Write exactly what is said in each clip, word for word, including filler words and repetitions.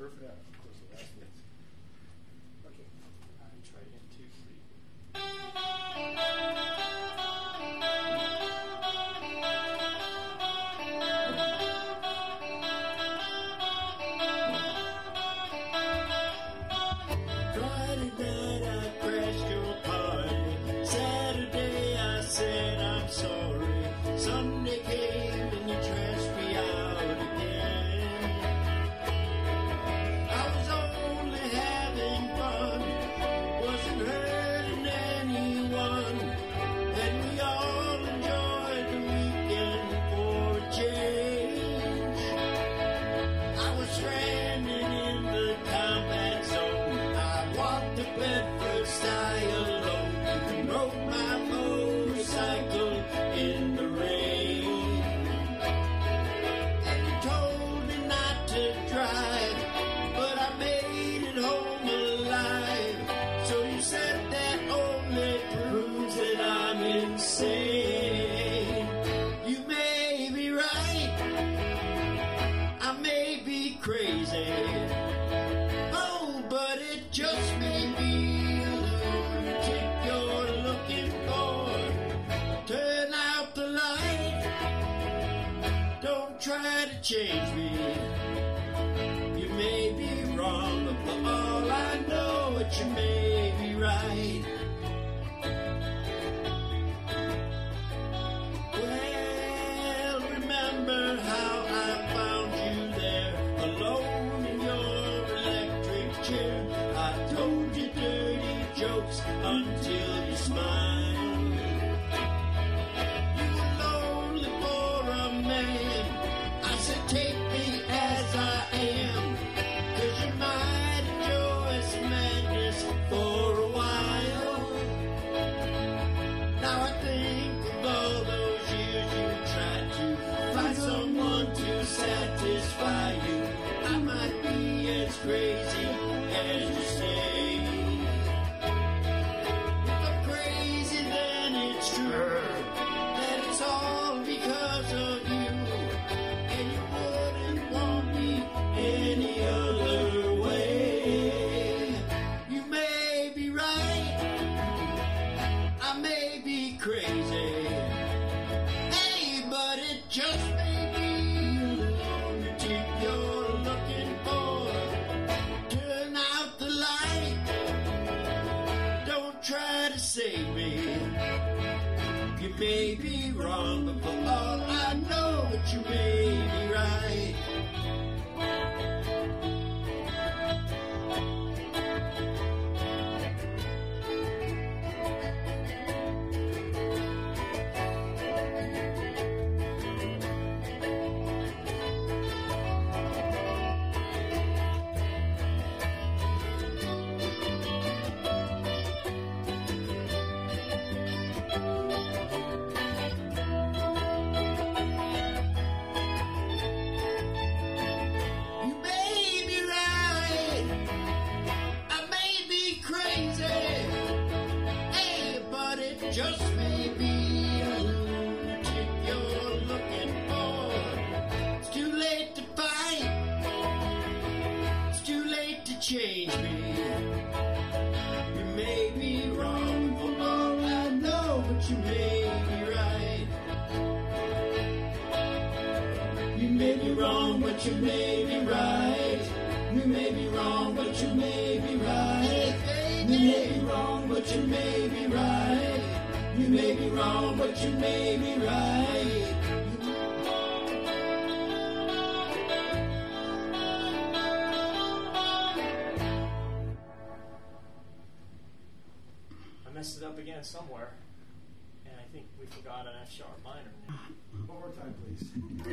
perfect. Yeah, of course it has to. Okay. And try again, two, three. Friday night I crashed your party. Saturday I said I'm sorry. Sunday came and you trashed me out again. I was only having fun, wasn't hurting anyone, and we all enjoyed the weekend for a change. I was stranded in the combat zone. I walked the Bedford style alone and rode my motorcycle in the rain. And you told me not to drive, but I made it home alive. So you said that only proves that I'm insane. You may be right, I may be crazy. Oh, but it just may be a lunatic you're looking for. Turn out the light, don't try to change me. You may be wrong, but for all I know, that you may be right. Well, remember how I found you there, alone in your electric chair. I told you dirty jokes until you smiled. You were lonely for a man. I said, take me as I am, 'cause you might enjoy some madness for a while. Now I think of all those years you tried to find someone to satisfy you. I might be as crazy as you say. If I'm crazy, then it's true that it's all because of you, and you wouldn't want me any other way. You may be right, I may be crazy. Hey, but it just may be a lunatic you're looking for. Turn out the light, don't try to save me. You may be wrong, but for all I know, that you may be right. You may be right, I may be crazy. Hey, but it just may be a lunatic you're looking for. It's too late to fight, it's too late to change me. You may be wrong for all I know, but you may be right. You may be wrong, but you may be right. You may be wrong, but you may be right. You may be wrong, but you may be right. You may be wrong, but you may be right. I messed it up again somewhere, and I think we forgot an F sharp minor. One more time, please.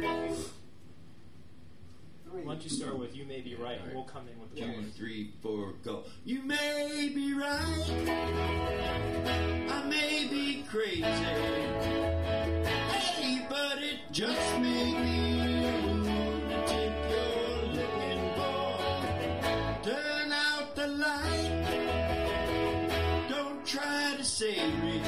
Three. Why don't you start with "You May Be Right"? And we'll come in with the Two, chorus. three, four, go. You may be right, I may be crazy. Hey, but it just may be a lunatic you're looking for. Turn out the light, don't try to save me.